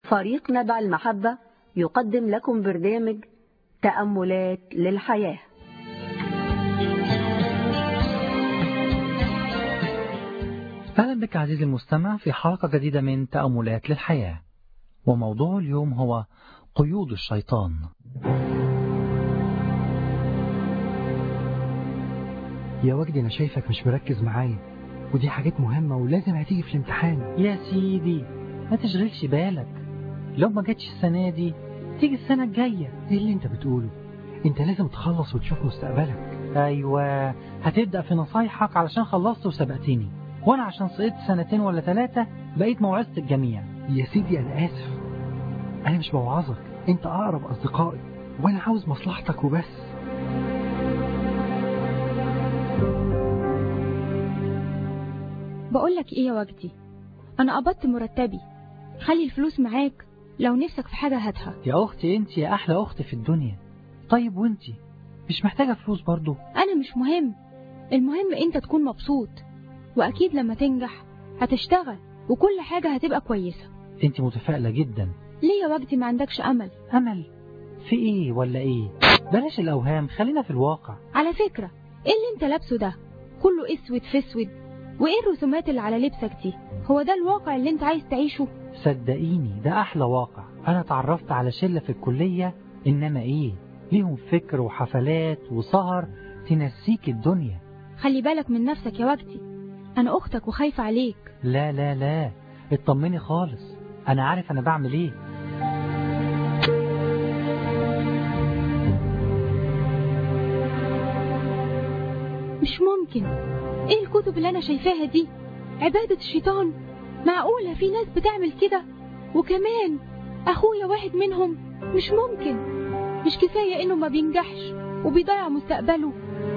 فريق نبع المحبة يقدم لكم برنامج تأملات للحياة. أهلا بك عزيزي المستمع في حلقة جديدة من تأملات للحياة، وموضوع اليوم هو قيود الشيطان. يا وجدي أنا شايفك مش مركز معايا، ودي حاجات مهمة ولازم هتيجي في الامتحان. يا سيدي ما تشغلش بالك، لو ما جاتش السنة دي تيجي السنة الجاية. ايه اللي انت بتقوله؟ انت لازم تخلص وتشوف مستقبلك. أيوة، هتبدأ في نصايحك علشان خلصت وسبقتني، وأنا عشان سقطت 2 ولا 3 بقيت موعظة الجميع. يا سيدي أنا آسف، أنا مش بوعظك، انت أقرب أصدقائي وأنا عاوز مصلحتك وبس. بقولك ايه يا وجدي، انا قبضت مرتبي، خلي الفلوس معاك، لو نفسك في حاجة هاتها. يا أختي انت يا أحلى أخت في الدنيا. طيب وانت مش محتاجة فلوس برضو؟ انا مش مهم، المهم انت تكون مبسوط، واكيد لما تنجح هتشتغل وكل حاجة هتبقى كويسة. انت متفائلة جدا. ليه يا وجدي ما عندكش امل؟ أمل في ايه ولا ايه؟ بلاش الأوهام، خلينا في الواقع. على فكرة ايه اللي انت لابسه ده كله اسود في اسود، وايه الرسومات اللي على لبسك دي؟ هو ده الواقع اللي انت عايز تعيشه؟ صدقيني ده أحلى واقع. أنا اتعرفت على شلة في الكلية، إنما إيه، ليهم فكر وحفلات وسهر تنسيك الدنيا. خلي بالك من نفسك يا وجدي، أنا أختك وخايفة عليك. لا لا لا، اطمني خالص، أنا عارف أنا بعمل إيه. مش ممكن، إيه الكتب اللي أنا شايفاها دي؟ عبادة الشيطان؟ معقولة في ناس بتعمل كده؟ وكمان أخويا واحد منهم؟ مش ممكن، مش كفاية إنه ما بينجحش وبيضيع مستقبله؟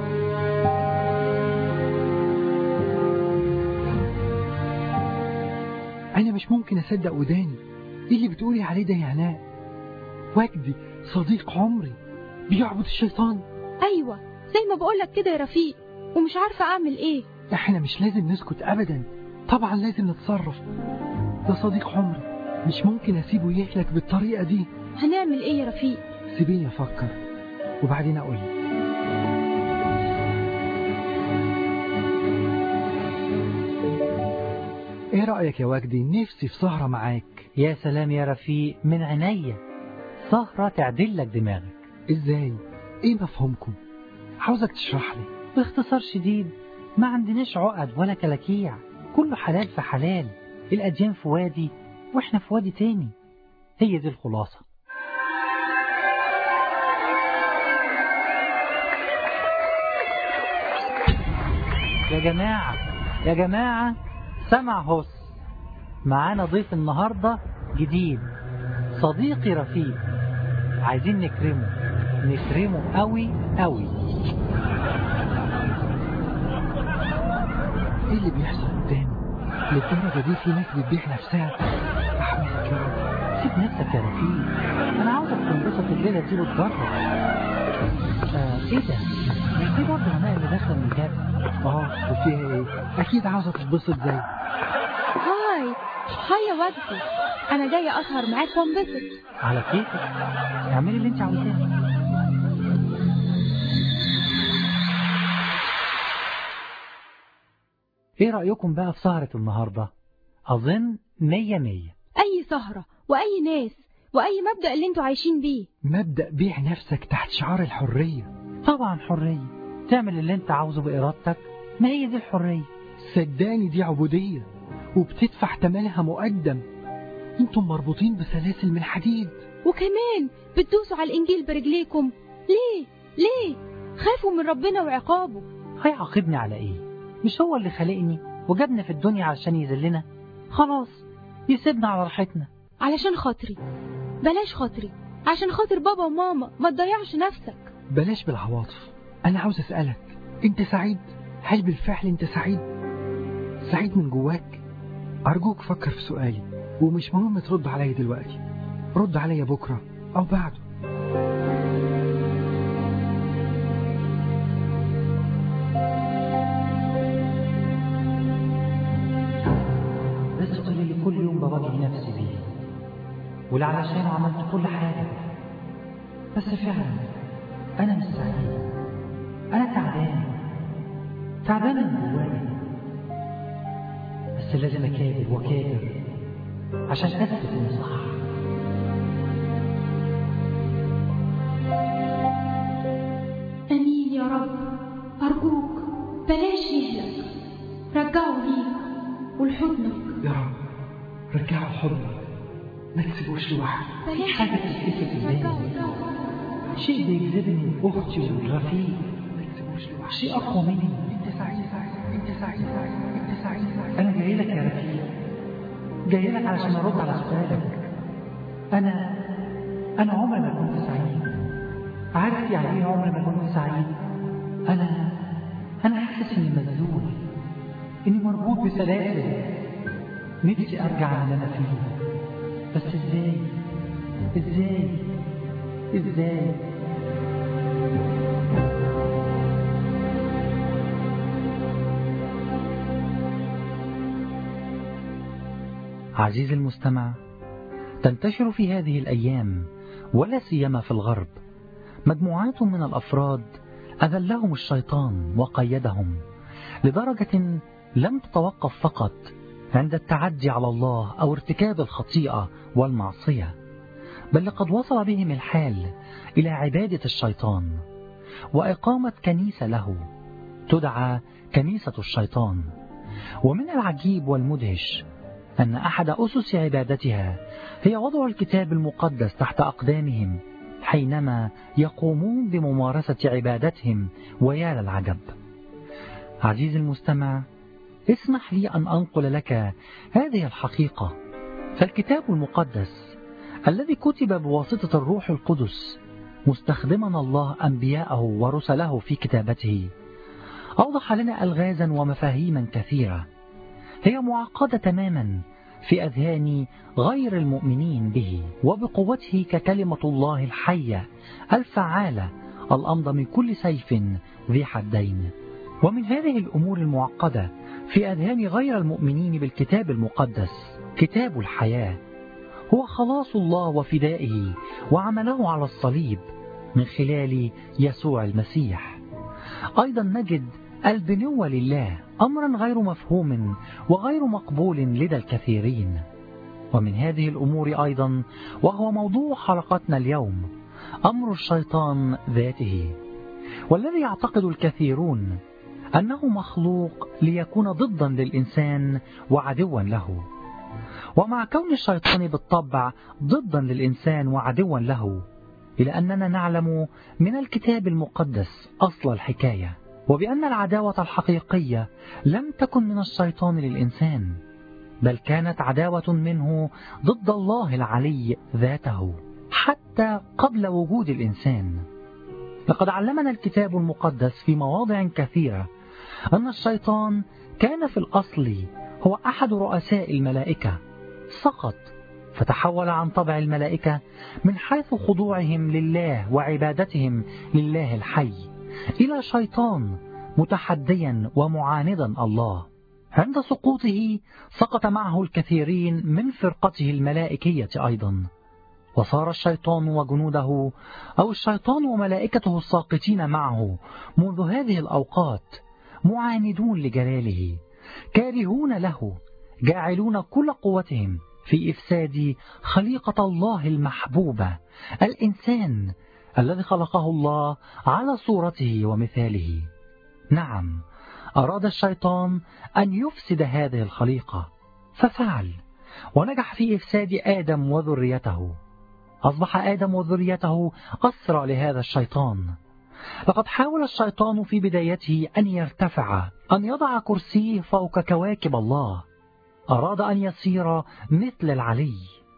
أنا مش ممكن أصدق وداني، إيه اللي بتقولي عليه ده يا هناء؟ وجدي صديق عمري بيعبد الشيطان؟ أيوة زي ما بقولك كده يا رفيق، ومش عارفة أعمل إيه. إحنا مش لازم نسكت أبدا، طبعا لازم نتصرف، ده صديق عمري، مش ممكن أسيبه يهلك بالطريقة دي. هنعمل إيه يا رفيق؟ سيبيني أفكر وبعدين أقول. إيه رأيك يا وجدي؟ نفسي في سهرة معاك. يا سلام يا رفيق، من عينيا، سهرة تعدلك دماغك. إزاي؟ إيه مفهومكم؟ عاوزك تشرح لي. باختصار شديد، ما عندناش عقد ولا كلاكيع، كله حلال في حلال، الأديان في وادي وإحنا في وادي تاني، هي دي الخلاصة. يا جماعة سمع هوس، معانا ضيف النهاردة جديد، صديقي رفيق، عايزين نكرمه قوي قوي. ايه اللي بيحصل قدامي؟ للدرجة دي في ناس بتبيع نفسها؟ احمدك يا رب. سيب نفسك يا رفيق، انا عاوزك تنبسط الليلة دي وتجرب. ايه ده؟ مش دي برضه هناء اللي داخله من الجبل؟ وفيها ايه؟ اكيد عاوزة تتبسط زي. هاي يا وجدي، انا جاية اسهر معاك وانبسط. على كيفك، اعملي اللي انت عاوزاه. ايه رأيكم بقى في سهرة النهاردة؟ اظن 100. اي سهرة واي ناس واي مبدأ اللي انتوا عايشين بيه. مبدأ بيع نفسك تحت شعار الحرية. طبعا حرية، تعمل اللي انت عاوزه بإرادتك، ما هي دي الحرية. صدقني دي عبودية وبتدفع ثمنها مقدم، انتم مربوطين بسلاسل من حديد، وكمان بتدوسوا على الانجيل برجليكم. ليه خافوا من ربنا وعقابه. هيعاقبني على ايه؟ مش هو اللي خلقني وجابنا في الدنيا علشان يذلنا؟ خلاص يسيبنا على راحتنا. علشان خاطري، بلاش خاطري، عشان خاطر بابا وماما ما تضيعش نفسك. بلاش بالعواطف. انا عاوز اسألك، انت سعيد؟ هل بالفعل انت سعيد؟ سعيد من جواك؟ ارجوك فكر في سؤالي، ومش مهم ترد عليا دلوقتي، رد عليا بكرة او بعده. بس اللي كل يوم بواجه نفسي بيه، واللي علشانه عملت كل حاجة، بس فعلا أنا مش سعيد. أنا تعبان من جوايا، بس لازم أكابر وأكابر عشان أثبت إني صح. أمين يا رب، أرجوك بلاش يهلك، رجعه ليك ولحضنك يا رب، رجعه لحضنك، ما تسيبوش لوحده. في حاجة تتكسر قدامي، شيء بيجذبني أختي والرفيق، ما تسيبوش لوحده. شيء أقوى مني. انت سعيد، انت سعيد، انت سعيد. أنا جاي لك يا رفيق، جاي لك علشان أرد على سؤالك. أنا عمري ما كنت سعيد. عارف يعني إيه عمري ما كنت سعيد؟ أنا حاسس إني مذلول، إني مربوط بسلاسل. نفسي أرجع من اللي أنا فيه، بس إزاي؟ عزيزي المستمع، تنتشر في هذه الأيام ولا سيما في الغرب مجموعات من الأفراد أذلهم الشيطان وقيدهم لدرجة لم تتوقف فقط عند التعدي على الله أو ارتكاب الخطيئة والمعصية، بل لقد وصل بهم الحال إلى عبادة الشيطان وإقامة كنيسة له تدعى كنيسة الشيطان. ومن العجيب والمدهش أن أحد أسس عبادتها هي وضع الكتاب المقدس تحت أقدامهم حينما يقومون بممارسة عبادتهم، ويا للعجب. عزيزي المستمع، اسمح لي أن أنقل لك هذه الحقيقة. فالكتاب المقدس الذي كتب بواسطة الروح القدس مستخدما الله أنبياءه ورسله في كتابته أوضح لنا ألغازا ومفاهيما كثيرة هي معقدة تماما في أذهان غير المؤمنين به وبقوته ككلمة الله الحية الفعالة الأمضى من كل سيف ذي حدين. ومن هذه الأمور المعقدة في أذهان غير المؤمنين بالكتاب المقدس كتاب الحياة هو خلاص الله وفدائه وعمله على الصليب من خلال يسوع المسيح. أيضا نجد البنوة لله أمرا غير مفهوم وغير مقبول لدى الكثيرين. ومن هذه الأمور أيضا، وهو موضوع حلقتنا اليوم، أمر الشيطان ذاته، والذي يعتقد الكثيرون أنه مخلوق ليكون ضدا للإنسان وعدوا له. ومع كون الشيطان بالطبع ضدا للإنسان وعدوا له، إلى أننا نعلم من الكتاب المقدس أصل الحكاية، وبأن العداوة الحقيقية لم تكن من الشيطان للإنسان، بل كانت عداوة منه ضد الله العلي ذاته حتى قبل وجود الإنسان. لقد علمنا الكتاب المقدس في مواضع كثيرة أن الشيطان كان في الأصل هو أحد رؤساء الملائكة، سقط فتحول عن طبع الملائكة من حيث خضوعهم لله وعبادتهم لله الحي إلى شيطان متحديا ومعاندا الله. عند سقوطه سقط معه الكثيرين من فرقته الملائكية أيضا، وصار الشيطان وجنوده أو الشيطان وملائكته الساقطين معه منذ هذه الأوقات معاندون لجلاله، كارهون له، جاعلون كل قوتهم في إفساد خليقة الله المحبوبة، الإنسان الذي خلقه الله على صورته ومثاله. نعم، أراد الشيطان أن يفسد هذه الخليقة ففعل، ونجح في إفساد آدم وذريته. أصبح آدم وذريته أسرى لهذا الشيطان. لقد حاول الشيطان في بدايته أن يرتفع، أن يضع كرسيه فوق كواكب الله، أراد أن يصير مثل العلي،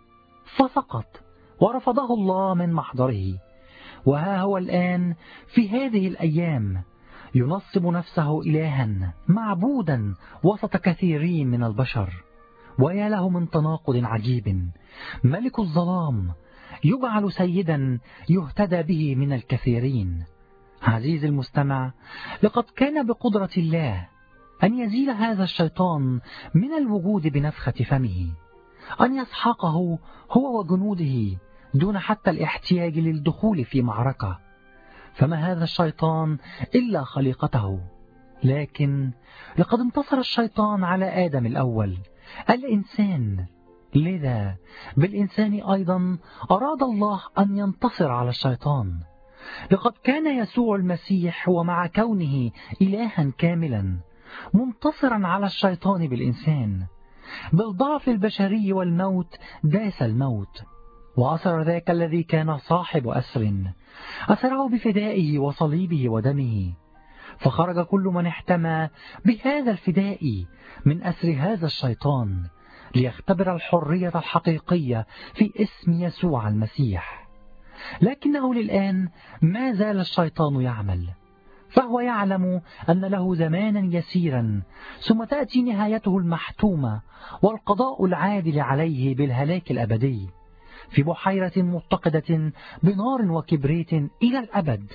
فسقط ورفضه الله من محضره. وها هو الآن في هذه الأيام ينصب نفسه إلها معبودا وسط كثيرين من البشر. ويا له من تناقض عجيب، ملك الظلام يجعل سيدا يهتدى به من الكثيرين. عزيزي المستمع، لقد كان بقدرة الله أن يزيل هذا الشيطان من الوجود بنفخة فمه، أن يسحقه هو وجنوده دون حتى الاحتياج للدخول في معركة. فما هذا الشيطان إلا خليقته، لكن لقد انتصر الشيطان على آدم الأول الإنسان، لذا بالإنسان أيضا أراد الله أن ينتصر على الشيطان. لقد كان يسوع المسيح ومع كونه إلها كاملا منتصرا على الشيطان بالإنسان. بالضعف البشري والموت داس الموت، وأسر ذاك الذي كان صاحب أسره بفدائه وصليبه ودمه. فخرج كل من احتمى بهذا الفداء من أسر هذا الشيطان ليختبر الحرية الحقيقية في اسم يسوع المسيح. لكنه للآن ما زال الشيطان يعمل، فهو يعلم أن له زمانا يسيرا ثم تأتي نهايته المحتومة والقضاء العادل عليه بالهلاك الأبدي في بحيرة متقدة بنار وكبريت إلى الأبد،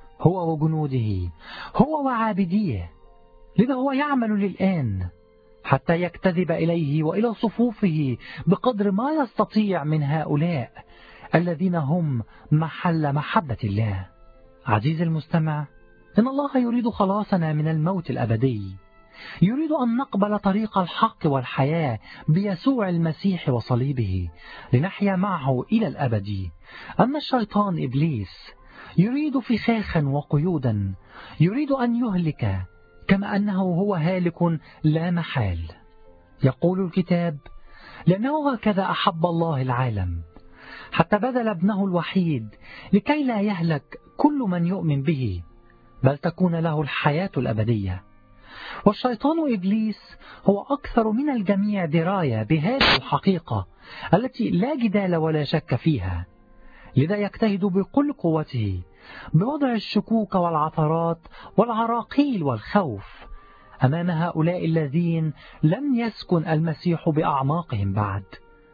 هو وجنوده، هو وعابديه. لذا هو يعمل للآن حتى يجتذب إليه وإلى صفوفه بقدر ما يستطيع من هؤلاء الذين هم محل محبة الله. عزيزي المستمع، إن الله يريد خلاصنا من الموت الأبدي، يريد أن نقبل طريق الحق والحياة بيسوع المسيح وصليبه لنحيا معه إلى الأبد. أما الشيطان إبليس يريد فخاخا وقيودا، يريد أن يهلك كما أنه هو هالك لا محال. يقول الكتاب: لأنه هكذا أحب الله العالم حتى بذل ابنه الوحيد لكي لا يهلك كل من يؤمن به، بل تكون له الحياة الأبدية. والشيطان إبليس هو أكثر من الجميع دراية بهذه الحقيقة التي لا جدال ولا شك فيها، لذا يجتهد بكل قوته بوضع الشكوك والعثرات والعراقيل والخوف أمام هؤلاء الذين لم يسكن المسيح بأعماقهم بعد.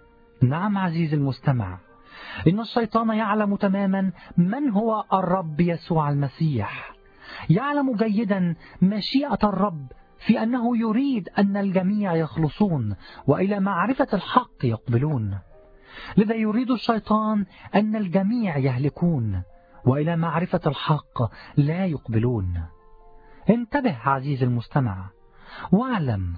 نعم عزيزي المستمع، إن الشيطان يعلم تماما من هو الرب يسوع المسيح، يعلم جيدا مشيئة الرب في أنه يريد أن الجميع يخلصون وإلى معرفة الحق يقبلون. لذا يريد الشيطان أن الجميع يهلكون وإلى معرفة الحق لا يقبلون. انتبه عزيزي المستمع، واعلم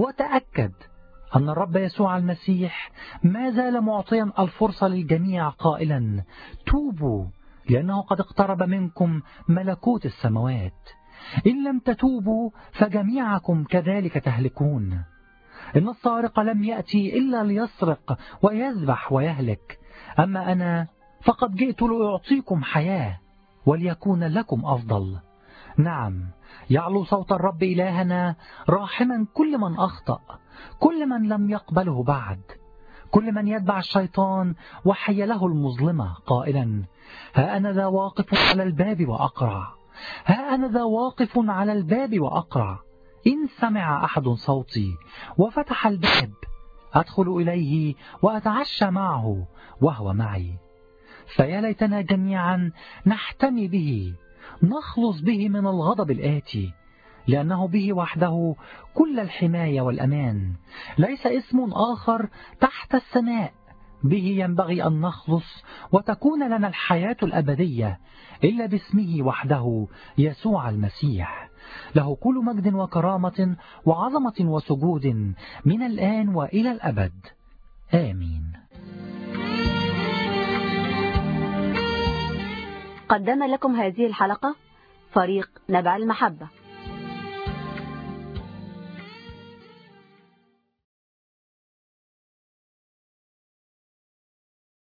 وتأكد أن الرب يسوع المسيح ما زال معطيا الفرصة للجميع قائلا: توبوا لأنه قد اقترب منكم ملكوت السماوات. إن لم تتوبوا فجميعكم كذلك تهلكون. إن السارق لم يأتي إلا ليسرق ويذبح ويهلك، أما أنا فقد جئت لأعطيكم حياة وليكون لكم أفضل. نعم، يعلو صوت الرب إلهنا راحما كل من أخطأ، كل من لم يقبله بعد، كل من يتبع الشيطان وحيله المظلمة قائلا: ها أنا ذا واقف على الباب وأقرع، ها أنا ذا واقف على الباب وأقرع، إن سمع أحد صوتي وفتح الباب أدخل إليه وأتعشى معه وهو معي. فيا ليتنا جميعا نحتمي به، نخلص به من الغضب الآتي، لأنه به وحده كل الحماية والأمان، ليس اسم آخر تحت السماء به ينبغي أن نخلص وتكون لنا الحياة الأبدية إلا باسمه وحده يسوع المسيح. له كل مجد وكرامة وعظمة وسجود من الآن وإلى الأبد، آمين. قدم لكم هذه الحلقة فريق نبع المحبة.